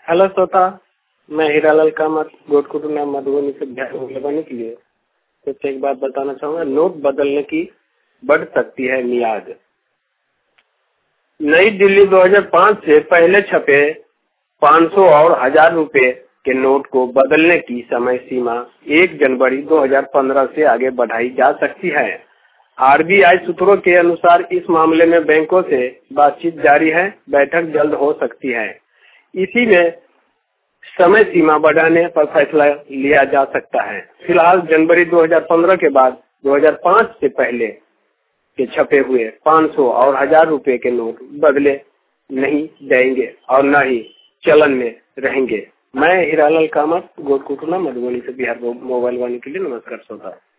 Hello श्रोता, मैं हीरालाल कामत गोटकुटुना मधुबनी से बिहार बोलने के लिए कुछ एक बात बताना चाहूँगा। नोट बदलने की बढ़ सकती है मियाद। नई दिल्ली 2005 से पहले छपे 500 और 1000 रुपए के नोट को बदलने की समय सीमा 1 जनवरी 2015 से आगे बढ़ाई जा सकती है। आरबीआई सूत्रों के अनुसार इस मामले में बैंकों से बातचीत जारी है। बैठक जल्द हो सकती है। इसी में समय सीमा बढ़ाने पर फैसला लिया जा सकता है। फिलहाल जनवरी 2015 के बाद 2005 से पहले के छपे हुए 500 और 1000 रुपए के नोट बदले नहीं जाएंगे और न ही चलन में रहेंगे। मैं हीरालाल कामत गोटकुटुना मधुबनी से बिहार मोबाइल वाणी के लिए नमस्कार श्रोता।